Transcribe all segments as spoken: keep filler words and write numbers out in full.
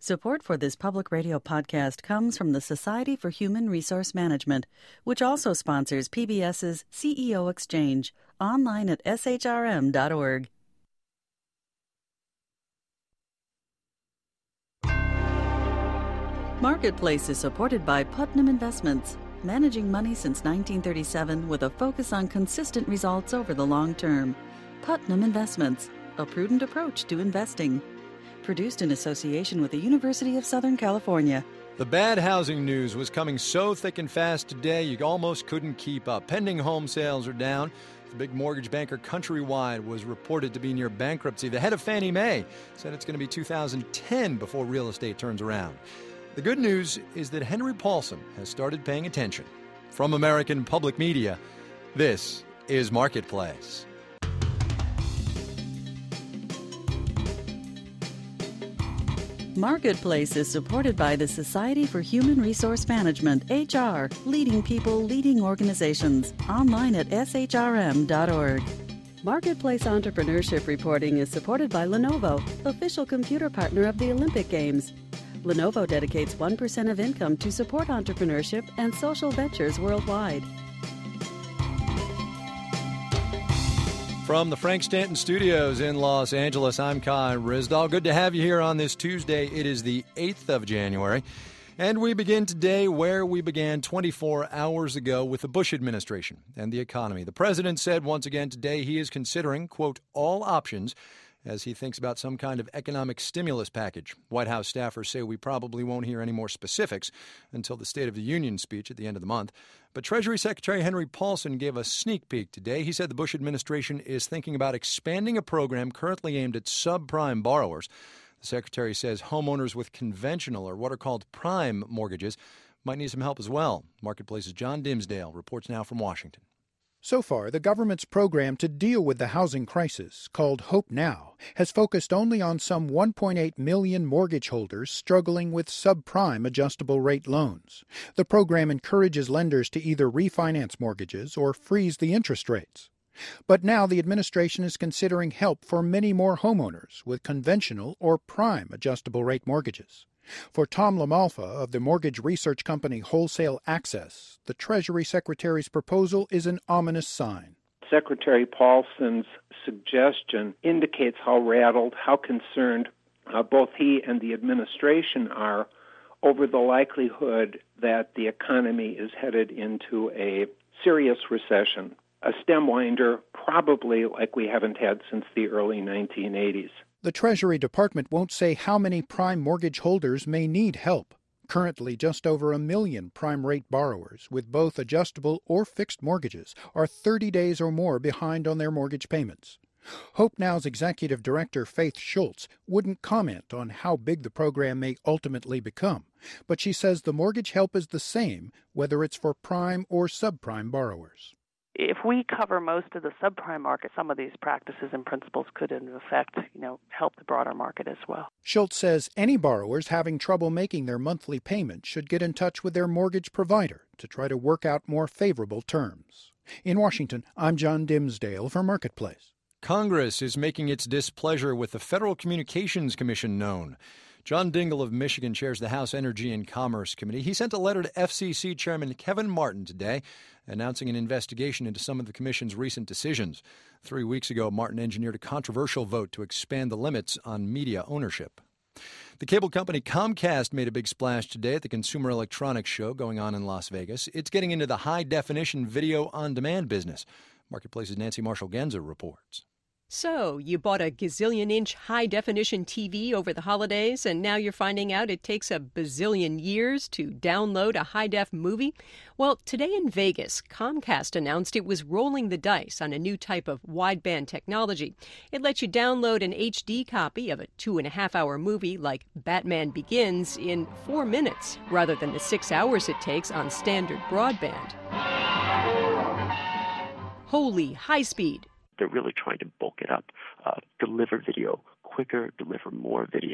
Support for this public radio podcast comes from the Society for Human Resource Management, which also sponsors PBS's C E O Exchange, online at s h r m dot org. Marketplace is supported by Putnam Investments, managing money since nineteen thirty-seven with a focus on consistent results over the long term. Putnam Investments, a prudent approach to investing. Produced in association with the University of Southern California. The bad housing news was coming so thick and fast today you almost couldn't keep up. Pending home sales are down. The big mortgage banker Countrywide was reported to be near bankruptcy. The head of Fannie Mae said it's going to be two thousand ten before real estate turns around. The good news is that Henry Paulson has started paying attention. From American Public Media, this is Marketplace. Marketplace is supported by the Society for Human Resource Management, H R, leading people, leading organizations. Online at s h r m dot org. Marketplace Entrepreneurship Reporting is supported by Lenovo, official computer partner of the Olympic Games. Lenovo dedicates one percent of income to support entrepreneurship and social ventures worldwide. From the Frank Stanton Studios in Los Angeles, I'm Kai Ryssdal. Good to have you here on this Tuesday. It is the eighth of January. And we begin today where we began twenty-four hours ago with the Bush administration and the economy. The president said once again today he is considering, quote, all options as he thinks about some kind of economic stimulus package. White House staffers say we probably won't hear any more specifics until the State of the Union speech at the end of the month. But Treasury Secretary Henry Paulson gave a sneak peek today. He said the Bush administration is thinking about expanding a program currently aimed at subprime borrowers. The secretary says homeowners with conventional or what are called prime mortgages might need some help as well. Marketplace's John Dimsdale reports now from Washington. So far, the government's program to deal with the housing crisis, called Hope Now, has focused only on some one point eight million mortgage holders struggling with subprime adjustable-rate loans. The program encourages lenders to either refinance mortgages or freeze the interest rates. But now the administration is considering help for many more homeowners with conventional or prime adjustable-rate mortgages. For Tom LaMalfa of the mortgage research company Wholesale Access, the Treasury Secretary's proposal is an ominous sign. Secretary Paulson's suggestion indicates how rattled, how concerned uh, both he and the administration are over the likelihood that the economy is headed into a serious recession, a stem winder probably like we haven't had since the early nineteen eighties. The Treasury Department won't say how many prime mortgage holders may need help. Currently, just over a million prime-rate borrowers with both adjustable or fixed mortgages are thirty days or more behind on their mortgage payments. Hope Now's executive director, Faith Schultz, wouldn't comment on how big the program may ultimately become, but she says the mortgage help is the same whether it's for prime or subprime borrowers. If we cover most of the subprime market, some of these practices and principles could, in effect, you know, help the broader market as well. Schultz says any borrowers having trouble making their monthly payment should get in touch with their mortgage provider to try to work out more favorable terms. In Washington, I'm John Dimsdale for Marketplace. Congress is making its displeasure with the Federal Communications Commission known. John Dingell of Michigan chairs the House Energy and Commerce Committee. He sent a letter to F C C Chairman Kevin Martin today announcing an investigation into some of the commission's recent decisions. Three weeks ago, Martin engineered a controversial vote to expand the limits on media ownership. The cable company Comcast made a big splash today at the Consumer Electronics Show going on in Las Vegas. It's getting into the high-definition video-on-demand business. Marketplace's Nancy Marshall-Genza reports. So, you bought a gazillion-inch high-definition T V over the holidays, and now you're finding out it takes a bazillion years to download a high-def movie? Well, today in Vegas, Comcast announced it was rolling the dice on a new type of wideband technology. It lets you download an H D copy of a two-and-a-half-hour movie like Batman Begins in four minutes, rather than the six hours it takes on standard broadband. Holy high speed! They're really trying to bulk it up, uh, deliver video quicker, deliver more video.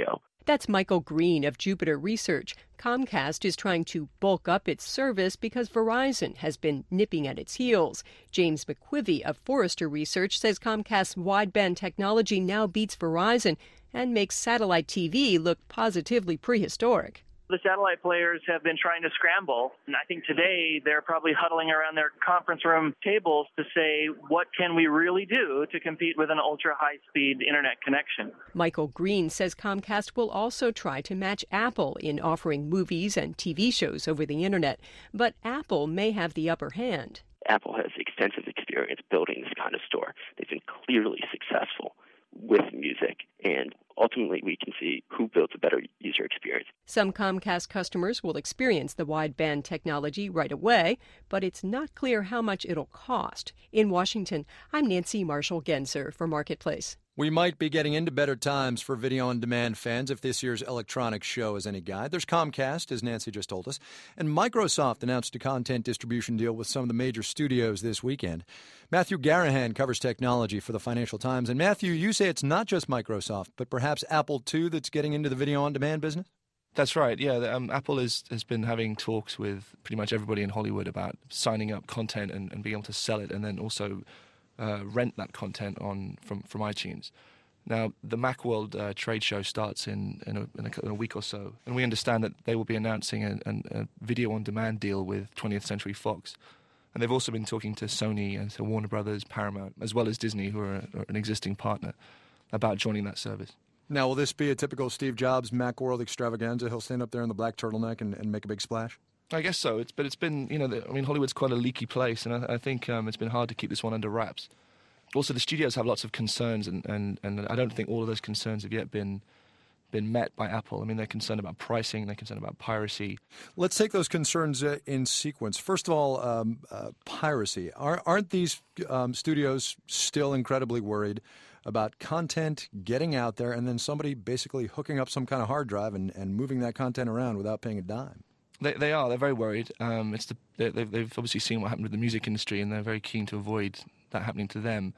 That's Michael Green of Jupiter Research. Comcast is trying to bulk up its service because Verizon has been nipping at its heels. James McQuivey of Forrester Research says Comcast's wideband technology now beats Verizon and makes satellite T V look positively prehistoric. The satellite players have been trying to scramble, and I think today they're probably huddling around their conference room tables to say, what can we really do to compete with an ultra-high-speed internet connection? Michael Green says Comcast will also try to match Apple in offering movies and T V shows over the internet, but Apple may have the upper hand. Apple has extensive experience building this kind of store. They've been clearly successful with music, and ultimately we can see who builds a better user experience. Some Comcast customers will experience the wideband technology right away, but it's not clear how much it'll cost. In Washington, I'm Nancy Marshall-Genzer for Marketplace. We might be getting into better times for video-on-demand fans if this year's electronics show is any guide. There's Comcast, as Nancy just told us, and Microsoft announced a content distribution deal with some of the major studios this weekend. Matthew Garahan covers technology for the Financial Times. And Matthew, you say it's not just Microsoft, but perhaps Apple, too, that's getting into the video-on-demand business? That's right, yeah. Um, Apple is, has been having talks with pretty much everybody in Hollywood about signing up content and, and being able to sell it, and then also Uh, rent that content on from, from iTunes. Now, the Macworld uh, trade show starts in in a, in, a, in a week or so, and we understand that they will be announcing a, a, a video-on-demand deal with twentieth Century Fox. And they've also been talking to Sony and to Warner Brothers, Paramount, as well as Disney, who are, a, are an existing partner, about joining that service. Now, will this be a typical Steve Jobs Macworld extravaganza? He'll stand up there in the black turtleneck and, and make a big splash? I guess so. It's but it's been, you know, the, I mean, Hollywood's quite a leaky place, and I, I think um, it's been hard to keep this one under wraps. Also, the studios have lots of concerns, and, and, and I don't think all of those concerns have yet been been met by Apple. I mean, they're concerned about pricing, they're concerned about piracy. Let's take those concerns uh, in sequence. First of all, um, uh, piracy. Are, aren't these um, studios still incredibly worried about content getting out there and then somebody basically hooking up some kind of hard drive and, and moving that content around without paying a dime? They, they are. They're very worried. Um, it's the, they've, they've obviously seen what happened with the music industry, and they're very keen to avoid that happening to them.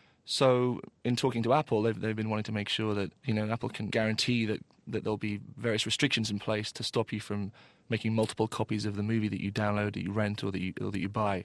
So, in talking to Apple, they've, they've been wanting to make sure that, you know, Apple can guarantee that, that there'll be various restrictions in place to stop you from making multiple copies of the movie that you download, that you rent, or that you or that you buy.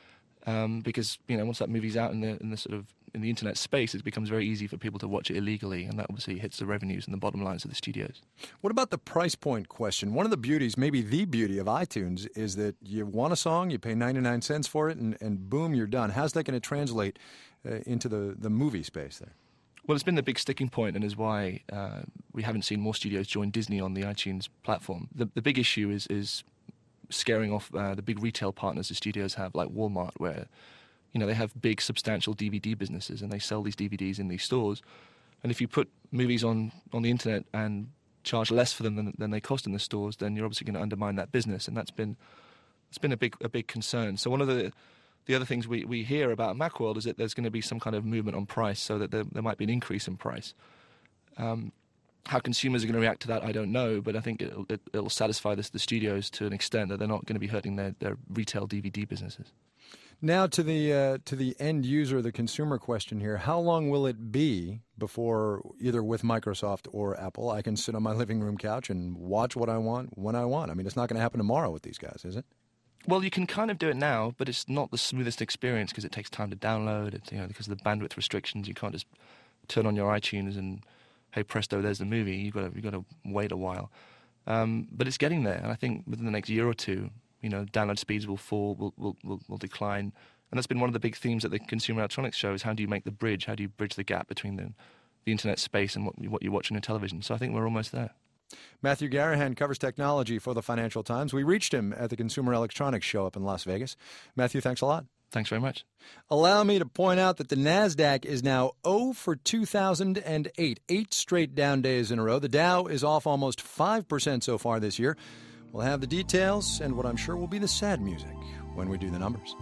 Um, because, you know, once that movie's out in the in the sort of in the internet space, it becomes very easy for people to watch it illegally, and that obviously hits the revenues and the bottom lines of the studios. What about the price point question? One of the beauties, maybe the beauty of iTunes, is that you want a song, you pay ninety-nine cents for it, and, and boom, you're done. How's that going to translate uh, into the, the movie space there? Well, it's been the big sticking point, and is why uh, we haven't seen more studios join Disney on the iTunes platform. The, the big issue is is scaring off uh, the big retail partners the studios have, like Walmart, where, you know, they have big, substantial D V D businesses, and they sell these D V Ds in these stores. And if you put movies on, on the internet and charge less for them than, than they cost in the stores, then you're obviously going to undermine that business, and that's been it's been a big a big concern. So one of the the other things we, we hear about Macworld is that there's going to be some kind of movement on price, so that there, there might be an increase in price. Um, how consumers are going to react to that, I don't know, but I think it'll, it, it'll satisfy this, the studios to an extent that they're not going to be hurting their, their retail D V D businesses. Now to the uh, to the end user, the consumer question here. How long will it be before, either with Microsoft or Apple, I can sit on my living room couch and watch what I want when I want? I mean, it's not going to happen tomorrow with these guys, is it? Well, you can kind of do it now, but it's not the smoothest experience because it takes time to download. It's, you know, because of the bandwidth restrictions, you can't just turn on your iTunes and, hey, presto, there's the movie. You've got to, you've got to wait a while. Um, but it's getting there, and I think within the next year or two, you know, download speeds will fall, will, will, will, will decline. And that's been one of the big themes at the Consumer Electronics Show, is how do you make the bridge? How do you bridge the gap between the, the internet space and what, what you watch on your television? So I think we're almost there. Matthew Garahan covers technology for the Financial Times. We reached him at the Consumer Electronics Show up in Las Vegas. Matthew, thanks a lot. Thanks very much. Allow me to point out that the NASDAQ is now zero for two thousand eight, eight straight down days in a row. The Dow is off almost five percent so far this year. We'll have the details and what I'm sure will be the sad music when we do the numbers.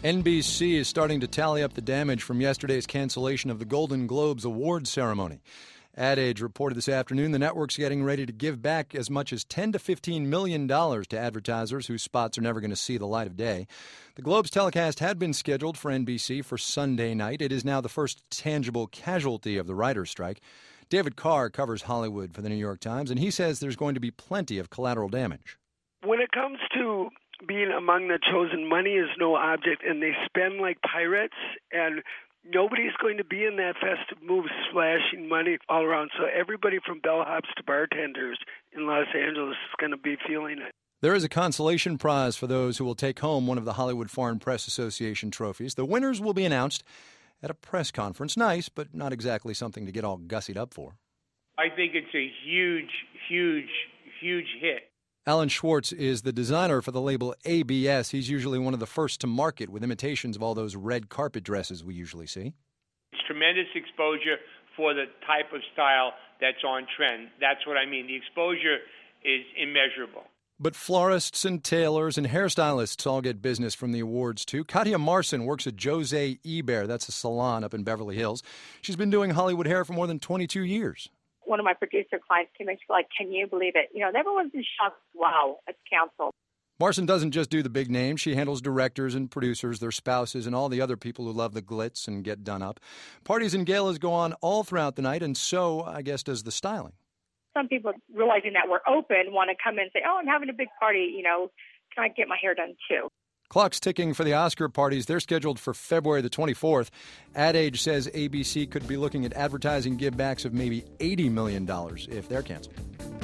N B C is starting to tally up the damage from yesterday's cancellation of the Golden Globes awards ceremony. Ad Age reported this afternoon the network's getting ready to give back as much as ten to fifteen million dollars to advertisers whose spots are never going to see the light of day. The Globes telecast had been scheduled for N B C for Sunday night. It is now the first tangible casualty of the writers' strike. David Carr covers Hollywood for the New York Times, and he says there's going to be plenty of collateral damage. When it comes to being among the chosen, money is no object, and they spend like pirates, and nobody's going to be in that festive mood splashing money all around. So everybody from bellhops to bartenders in Los Angeles is going to be feeling it. There is a consolation prize for those who will take home one of the Hollywood Foreign Press Association trophies. The winners will be announced at a press conference. Nice, but not exactly something to get all gussied up for. I think it's a huge, huge, huge hit. Alan Schwartz is the designer for the label A B S. He's usually one of the first to market with imitations of all those red carpet dresses we usually see. It's tremendous exposure for the type of style that's on trend. That's what I mean. The exposure is immeasurable. But florists and tailors and hairstylists all get business from the awards, too. Katya Marson works at Jose Eber. That's a salon up in Beverly Hills. She's been doing Hollywood hair for more than twenty-two years. One of my producer clients came in, she's like, can you believe it? You know, everyone's in shock. Wow, it's canceled. Marson doesn't just do the big names. She handles directors and producers, their spouses, and all the other people who love the glitz and get done up. Parties and galas go on all throughout the night, and so, I guess, does the styling. Some people, realizing that we're open, want to come in and say, oh, I'm having a big party, you know, can I get my hair done too? Clock's ticking for the Oscar parties. They're scheduled for February the twenty-fourth. Ad Age says A B C could be looking at advertising givebacks of maybe eighty million dollars if they're canceled.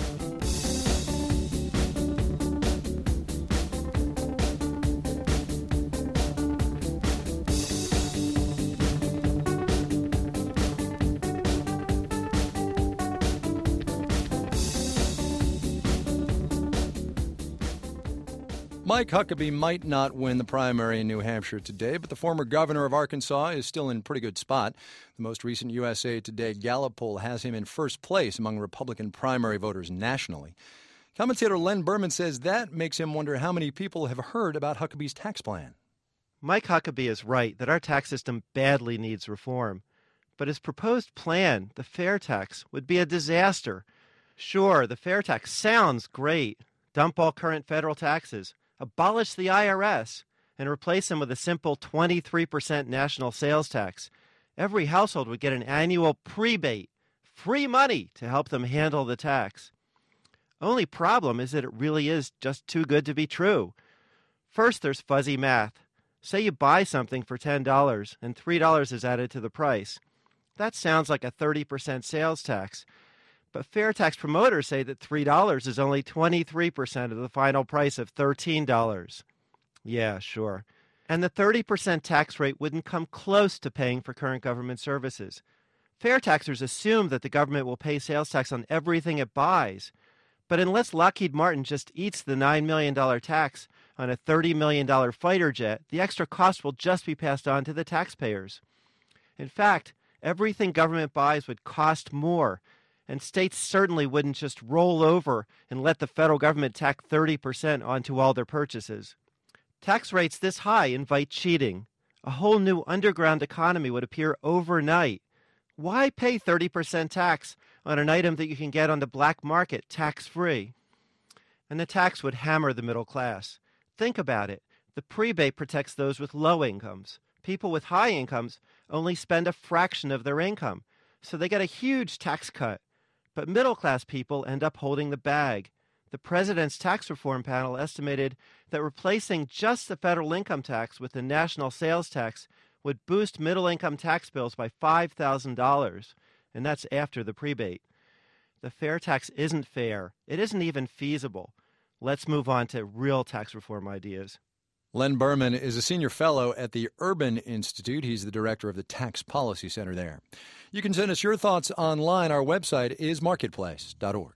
Mike Huckabee might not win the primary in New Hampshire today, but the former governor of Arkansas is still in pretty good spot. The most recent U S A Today Gallup poll has him in first place among Republican primary voters nationally. Commentator Len Berman says that makes him wonder how many people have heard about Huckabee's tax plan. Mike Huckabee is right that our tax system badly needs reform. But his proposed plan, the fair tax, would be a disaster. Sure, the fair tax sounds great. Dump all current federal taxes. Abolish the I R S and replace them with a simple twenty-three percent national sales tax. Every household would get an annual prebate, free money to help them handle the tax. Only problem is that it really is just too good to be true. First, there's fuzzy math. Say you buy something for ten dollars and three dollars is added to the price. That sounds like a thirty percent sales tax. But fair tax promoters say that three dollars is only twenty-three percent of the final price of thirteen dollars. Yeah, sure. And the thirty percent tax rate wouldn't come close to paying for current government services. Fair taxers assume that the government will pay sales tax on everything it buys. But unless Lockheed Martin just eats the nine million dollars tax on a thirty million dollars fighter jet, the extra cost will just be passed on to the taxpayers. In fact, everything government buys would cost more, and states certainly wouldn't just roll over and let the federal government tack thirty percent onto all their purchases. Tax rates this high invite cheating. A whole new underground economy would appear overnight. Why pay thirty percent tax on an item that you can get on the black market tax-free? And the tax would hammer the middle class. Think about it. The prebate protects those with low incomes. People with high incomes only spend a fraction of their income, so they get a huge tax cut. But middle-class people end up holding the bag. The president's tax reform panel estimated that replacing just the federal income tax with the national sales tax would boost middle-income tax bills by five thousand dollars, and that's after the prebate. The fair tax isn't fair. It isn't even feasible. Let's move on to real tax reform ideas. Len Berman is a senior fellow at the Urban Institute. He's the director of the Tax Policy Center there. You can send us your thoughts online. Our website is marketplace dot org.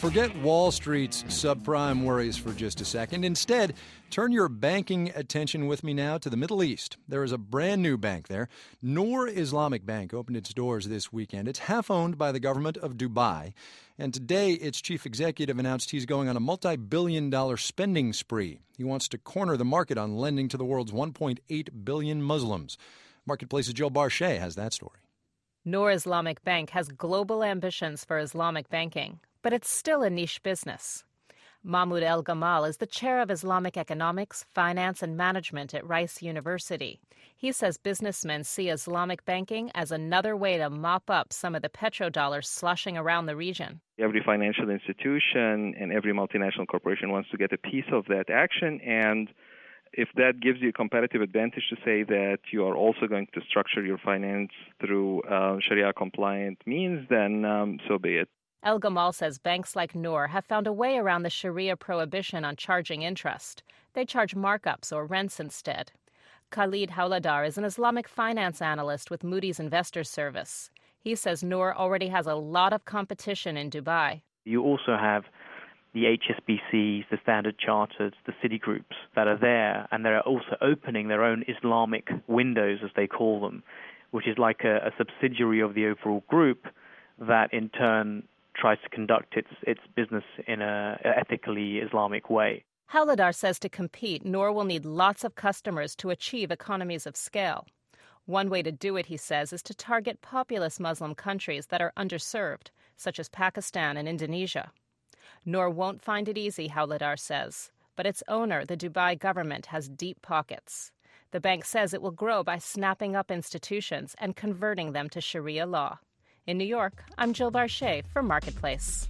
Forget Wall Street's subprime worries for just a second. Instead, turn your banking attention with me now to the Middle East. There is a brand new bank there. Noor Islamic Bank opened its doors this weekend. It's half owned by the government of Dubai. And today, its chief executive announced he's going on a multi-billion dollar spending spree. He wants to corner the market on lending to the world's one point eight billion Muslims. Marketplace's Jill Barchet has that story. Noor Islamic Bank has global ambitions for Islamic banking, but it's still a niche business. Mahmoud El Gamal is the chair of Islamic economics, finance, and management at Rice University. He says businessmen see Islamic banking as another way to mop up some of the petrodollars sloshing around the region. Every financial institution and every multinational corporation wants to get a piece of that action, and if that gives you a competitive advantage to say that you are also going to structure your finance through uh, Sharia-compliant means, then um, so be it. El Gamal says banks like Noor have found a way around the Sharia prohibition on charging interest. They charge markups or rents instead. Khalid Hauladar is an Islamic finance analyst with Moody's Investors Service. He says Noor already has a lot of competition in Dubai. You also have the H S B Cs, the Standard Chartered, the Citigroups that are there, and they're also opening their own Islamic windows, as they call them, which is like a, a subsidiary of the overall group that in turn tries to conduct its its business in a ethically Islamic way. Hauladar says to compete, Noor will need lots of customers to achieve economies of scale. One way to do it, he says, is to target populous Muslim countries that are underserved, such as Pakistan and Indonesia. Noor won't find it easy, Hauladar says, but its owner, the Dubai government, has deep pockets. The bank says it will grow by snapping up institutions and converting them to Sharia law. In New York, I'm Jill Barchet for Marketplace.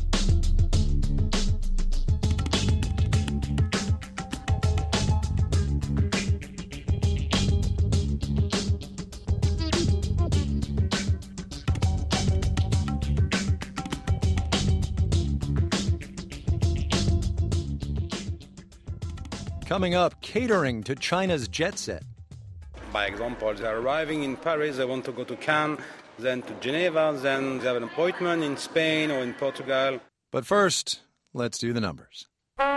Coming up, catering to China's jet set. By example, they're arriving in Paris, they want to go to Cannes, then to Geneva, then they have an appointment in Spain or in Portugal. But first, let's do the numbers.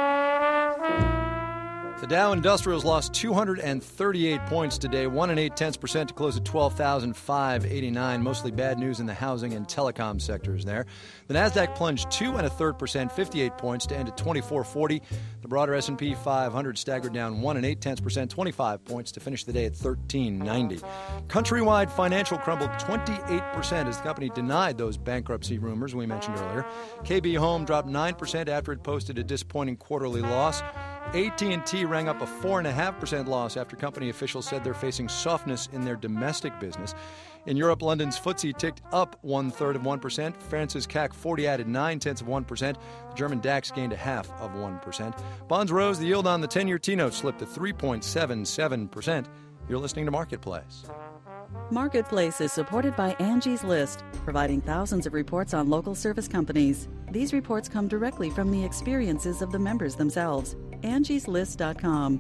The Dow Industrials lost two hundred thirty-eight points today, one and eight tenths percent to close at twelve thousand five hundred eighty-nine. Mostly bad news in the housing and telecom sectors there. The Nasdaq plunged two and a third percent, fifty-eight points to end at twenty-four forty. The broader S and P five hundred staggered down one and eight tenths percent, twenty-five points to finish the day at thirteen ninety. Countrywide Financial crumbled twenty-eight percent as the company denied those bankruptcy rumors we mentioned earlier. K B Home dropped nine percent after it posted a disappointing quarterly loss. A T and T rang up a four point five percent loss after company officials said they're facing softness in their domestic business. In Europe, London's F T S E ticked up one-third of one percent. France's C A C forty added nine-tenths of one percent. The German DAX gained a half of one percent. Bonds rose. The yield on the ten-year T-note slipped to three point seven seven percent. You're listening to Marketplace. Marketplace is supported by Angie's List, providing thousands of reports on local service companies. These reports come directly from the experiences of the members themselves. Angie's List dot com.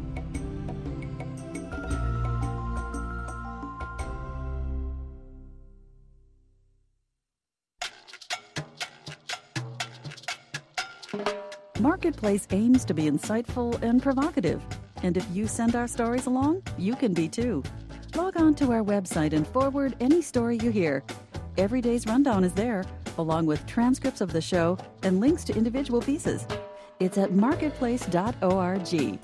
Marketplace aims to be insightful and provocative. And if you send our stories along, you can be too. Log on to our website and forward any story you hear. Every day's rundown is there, along with transcripts of the show and links to individual pieces. It's at marketplace dot org.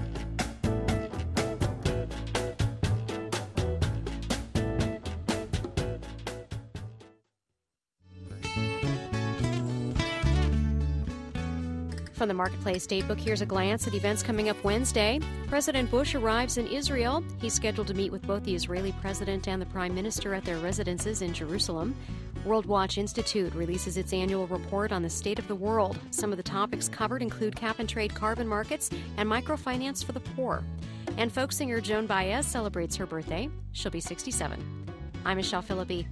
From the Marketplace Datebook, here's a glance at events coming up Wednesday. President Bush arrives in Israel. He's scheduled to meet with both the Israeli president and the prime minister at their residences in Jerusalem. World Watch Institute releases its annual report on the state of the world. Some of the topics covered include cap-and-trade carbon markets and microfinance for the poor. And folk singer Joan Baez celebrates her birthday. She'll be sixty-seven. I'm Michelle Philippi.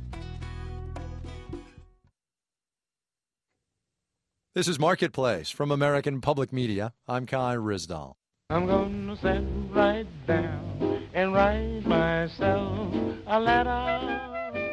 This is Marketplace from American Public Media. I'm Kai Ryssdal. I'm gonna sit right down and write myself a letter.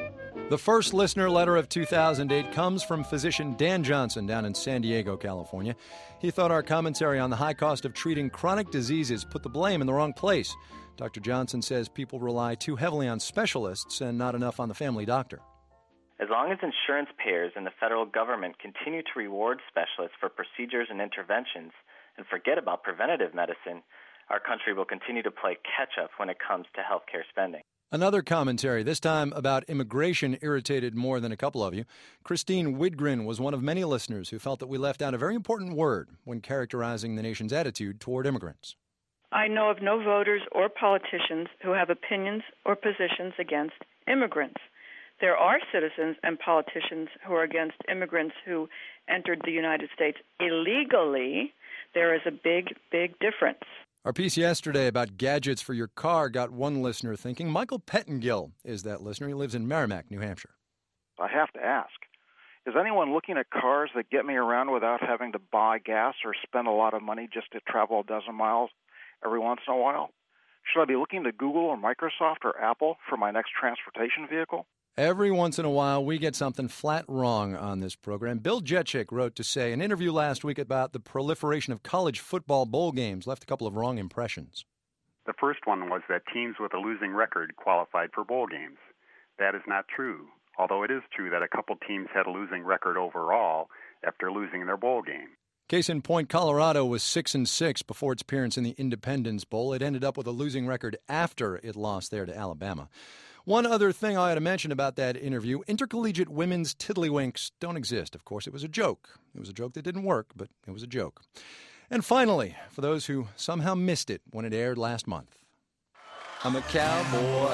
The first listener letter of two thousand eight comes from physician Dan Johnson down in San Diego, California. He thought our commentary on the high cost of treating chronic diseases put the blame in the wrong place. Doctor Johnson says people rely too heavily on specialists and not enough on the family doctor. As long as insurance payers and the federal government continue to reward specialists for procedures and interventions and forget about preventative medicine, our country will continue to play catch-up when it comes to healthcare spending. Another commentary, this time about immigration, irritated more than a couple of you. Christine Widgren was one of many listeners who felt that we left out a very important word when characterizing the nation's attitude toward immigrants. I know of no voters or politicians who have opinions or positions against immigrants. There are citizens and politicians who are against immigrants who entered the United States illegally. There is a big, big difference. Our piece yesterday about gadgets for your car got one listener thinking. Michael Pettengill is that listener. He lives in Merrimack, New Hampshire. I have to ask, is anyone looking at cars that get me around without having to buy gas or spend a lot of money just to travel a dozen miles every once in a while? Should I be looking to Google or Microsoft or Apple for my next transportation vehicle? Every once in a while, we get something flat wrong on this program. Bill Jetchick wrote to say an interview last week about the proliferation of college football bowl games left a couple of wrong impressions. The first one was that teams with a losing record qualified for bowl games. That is not true, although it is true that a couple teams had a losing record overall after losing their bowl game. Case in point, Colorado was six and six before its appearance in the Independence Bowl. It ended up with a losing record after it lost there to Alabama. One other thing I ought to mention about that interview, intercollegiate women's tiddlywinks don't exist. Of course, it was a joke. It was a joke that didn't work, but it was a joke. And finally, for those who somehow missed it when it aired last month, I'm a cowboy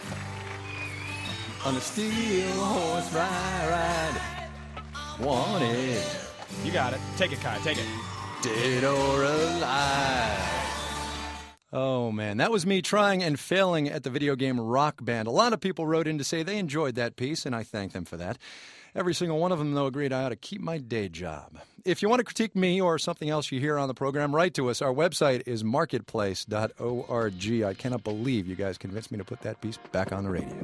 on a steel horse ride, ride. Wanted. You got it. Take it, Kai. Take it. Dead or alive. Oh, man, that was me trying and failing at the video game Rock Band. A lot of people wrote in to say they enjoyed that piece, and I thank them for that. Every single one of them, though, agreed I ought to keep my day job. If you want to critique me or something else you hear on the program, write to us. Our website is marketplace dot org. I cannot believe you guys convinced me to put that piece back on the radio.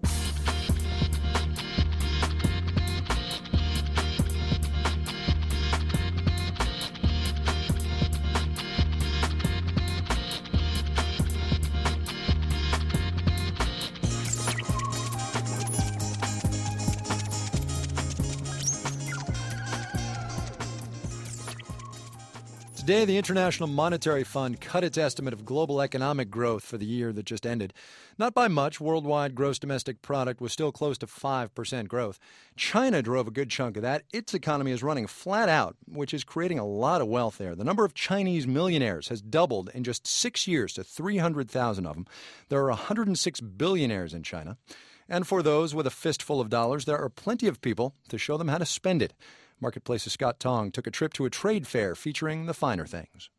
Today, the International Monetary Fund cut its estimate of global economic growth for the year that just ended. Not by much. Worldwide gross domestic product was still close to five percent growth. China drove a good chunk of that. Its economy is running flat out, which is creating a lot of wealth there. The number of Chinese millionaires has doubled in just six years to three hundred thousand of them. There are one hundred six billionaires in China. And for those with a fistful of dollars, there are plenty of people to show them how to spend it. Marketplace's Scott Tong took a trip to a trade fair featuring the finer things.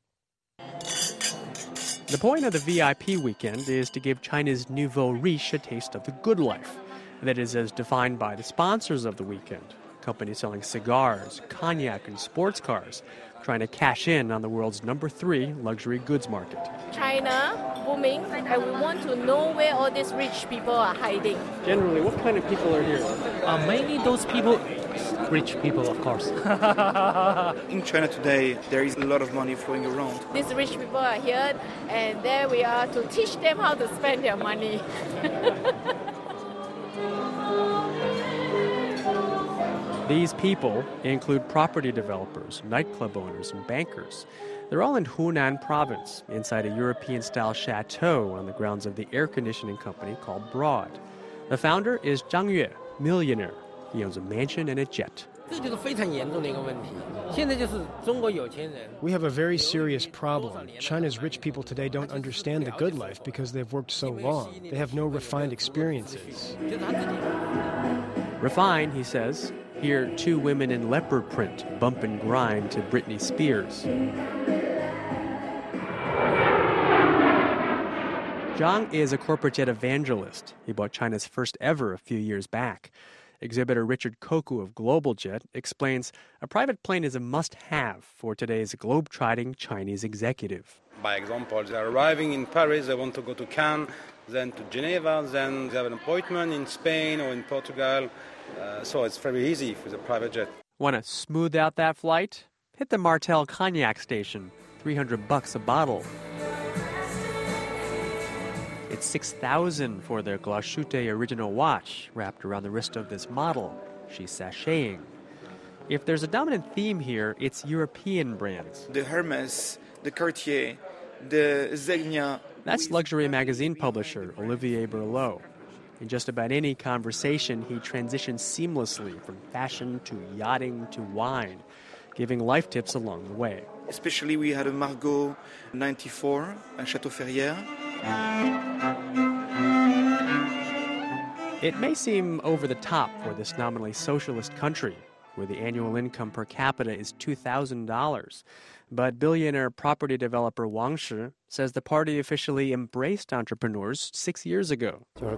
The point of the V I P weekend is to give China's nouveau riche a taste of the good life. That is as defined by the sponsors of the weekend. Companies selling cigars, cognac, and sports cars, trying to cash in on the world's number three luxury goods market. China booming, and we want to know where all these rich people are hiding. Generally, what kind of people are here? Uh, mainly those people, rich people, of course. In China today, there is a lot of money flowing around. These rich people are here, and there we are to teach them how to spend their money. These people include property developers, nightclub owners, and bankers. They're all in Hunan province, inside a European-style chateau on the grounds of the air conditioning company called Broad. The founder is Zhang Yue, millionaire. He owns a mansion and a jet. We have a very serious problem. China's rich people today don't understand the good life because they've worked so long. They have no refined experiences. Refined, he says. Here, two women in leopard print bump and grind to Britney Spears. Zhang is a corporate jet evangelist. He bought China's first ever a few years back. Exhibitor Richard Koku of Global Jet explains a private plane is a must-have for today's globe-trotting Chinese executive. By example, they are arriving in Paris, they want to go to Cannes, then to Geneva, then they have an appointment in Spain or in Portugal. Uh, so it's very easy with a private jet. Want to smooth out that flight? Hit the Martell Cognac station. three hundred bucks a bottle. It's six thousand dollars for their Glashütte original watch wrapped around the wrist of this model. She's sashaying. If there's a dominant theme here, it's European brands. The Hermes, the Cartier, the Zegna. That's luxury magazine publisher Olivier Berlot. In just about any conversation, he transitions seamlessly from fashion to yachting to wine, giving life tips along the way. Especially we had a Margot ninety-four at Chateau Ferrières. It may seem over the top for this nominally socialist country, where the annual income per capita is two thousand dollars. But billionaire property developer Wang Shi says the party officially embraced entrepreneurs six years ago. The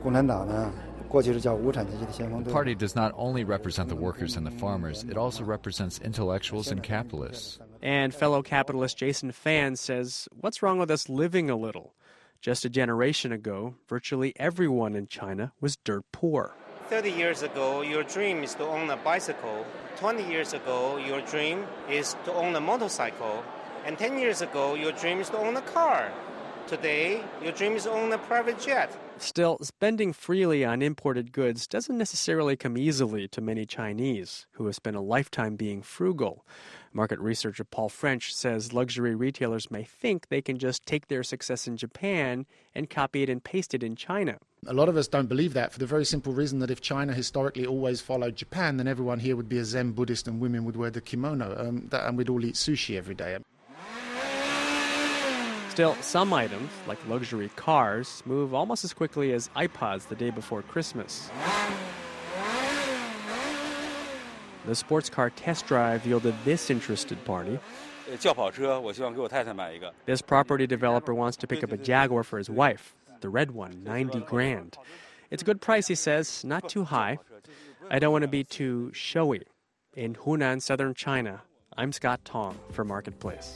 party does not only represent the workers and the farmers, it also represents intellectuals and capitalists. And fellow capitalist Jason Fan says, what's wrong with us living a little? Just a generation ago, virtually everyone in China was dirt poor. thirty years ago, your dream is to own a bicycle. twenty years ago, your dream is to own a motorcycle. And ten years ago, your dream is to own a car. Today, your dream is to own a private jet. Still, spending freely on imported goods doesn't necessarily come easily to many Chinese who have spent a lifetime being frugal. Market researcher Paul French says luxury retailers may think they can just take their success in Japan and copy it and paste it in China. A lot of us don't believe that for the very simple reason that if China historically always followed Japan, then everyone here would be a Zen Buddhist and women would wear the kimono, um, that, and we'd all eat sushi every day. Still, some items, like luxury cars, move almost as quickly as iPods the day before Christmas. The sports car test drive yielded this interested party. This property developer wants to pick up a Jaguar for his wife, the red one, ninety grand. It's a good price, he says, not too high. I don't want to be too showy. In Hunan, southern China, I'm Scott Tong for Marketplace.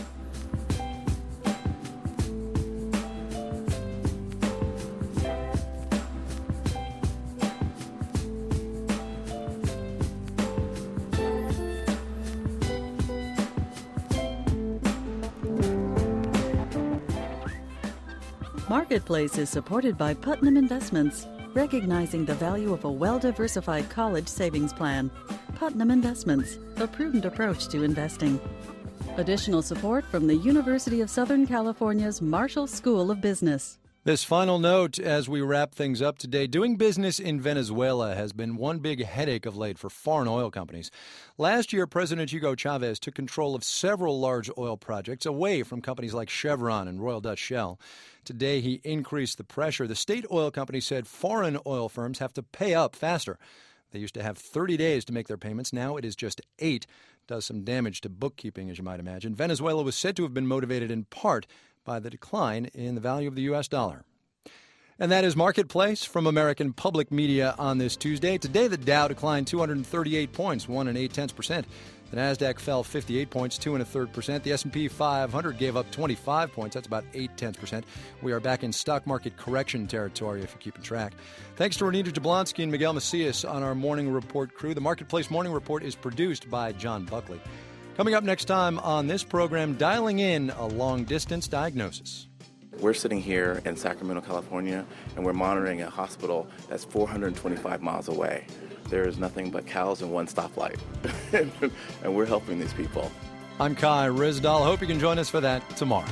Marketplace is supported by Putnam Investments, recognizing the value of a well-diversified college savings plan. Putnam Investments, a prudent approach to investing. Additional support from the University of Southern California's Marshall School of Business. This final note as we wrap things up today. Doing business in Venezuela has been one big headache of late for foreign oil companies. Last year, President Hugo Chavez took control of several large oil projects away from companies like Chevron and Royal Dutch Shell. Today, he increased the pressure. The state oil company said foreign oil firms have to pay up faster. They used to have thirty days to make their payments. Now it is just eight. Does some damage to bookkeeping, as you might imagine. Venezuela was said to have been motivated in part by the decline in the value of the U S dollar. And that is Marketplace from American Public Media on this Tuesday. Today, the Dow declined two hundred thirty-eight points, one and eight tenths percent. The Nasdaq fell fifty-eight points, two and a third percent. The S and P five hundred gave up twenty-five points. That's about eight tenths percent. We are back in stock market correction territory, if you're keeping track. Thanks to Renita Jablonski and Miguel Macias on our Morning Report crew. The Marketplace Morning Report is produced by John Buckley. Coming up next time on this program, dialing in a long-distance diagnosis. We're sitting here in Sacramento, California, and we're monitoring a hospital that's four hundred twenty-five miles away. There is nothing but cows and one stoplight, and we're helping these people. I'm Kai Rizdal. Hope you can join us for that tomorrow.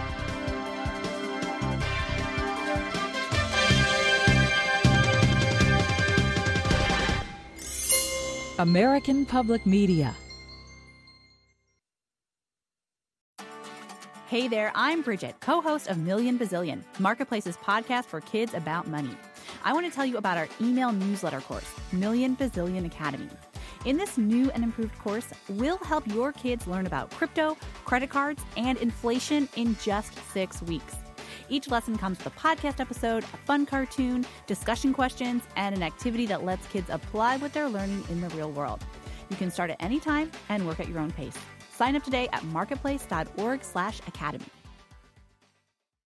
American Public Media. Hey there, I'm Bridget, co-host of Million Bazillion, Marketplace's podcast for kids about money. I want to tell you about our email newsletter course, Million Bazillion Academy. In this new and improved course, we'll help your kids learn about crypto, credit cards, and inflation in just six weeks. Each lesson comes with a podcast episode, a fun cartoon, discussion questions, and an activity that lets kids apply what they're learning in the real world. You can start at any time and work at your own pace. Sign up today at marketplace.org slash academy.